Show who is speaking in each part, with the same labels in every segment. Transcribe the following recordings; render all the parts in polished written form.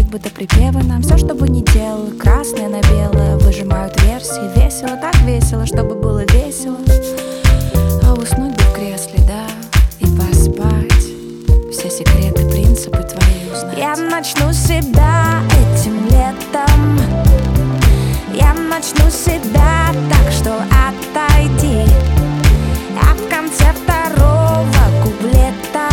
Speaker 1: будто припевы нам. Все, что бы ни делала, красное на белое, выжимают версии. Весело, так весело, чтобы было весело. А уснуть бы в кресле, да, и поспать. Все секреты, принципы твои узнать.
Speaker 2: Я начну себя этим летом. Я начну себя так, что отойди. А в конце второго куплета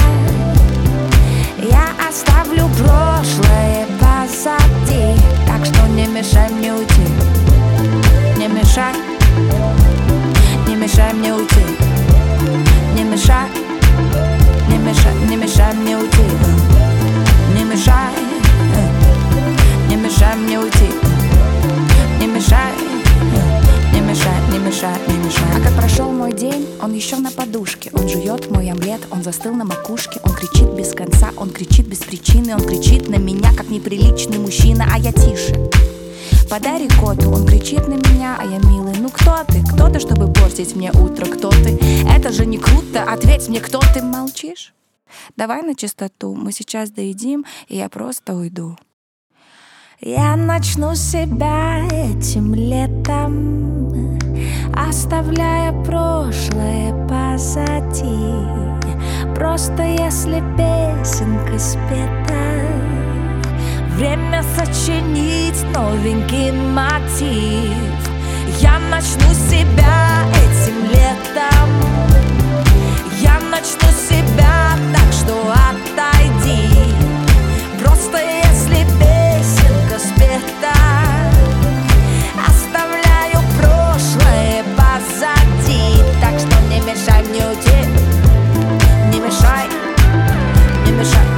Speaker 2: я оставлю прошлое позади. Так что не мешай мне уйти. Не мешай. Не мешай мне уйти. Не мешай. Не мешай, не мешай мне уйти. Не мешай. Не мешай мне уйти. Не мешай. Не мешай, не мешай, не мешай.
Speaker 1: А как прошел мой день, он еще на подушке. Он жует мой омлет, он застыл на макушке. Он кричит без конца, он кричит без причины. Он кричит на меня, как неприличный мужчина, а я тише. Подари коту, он кричит на меня, а я милый. Ну кто ты? Кто ты, чтобы портить мне утро? Кто ты? Это же не круто, ответь мне, кто ты? Молчишь? Давай на чистоту, мы сейчас доедим, и я просто уйду.
Speaker 2: Я начну себя этим летом, оставляя прошлое позади. Просто если песенка спета, время сочинить новенький мотив. Я начну себя этим летом. Я начну себя так, что отойди. Просто если песенка спета, оставляю прошлое позади. Так что не мешай мне уйти. Не мешай, не мешай.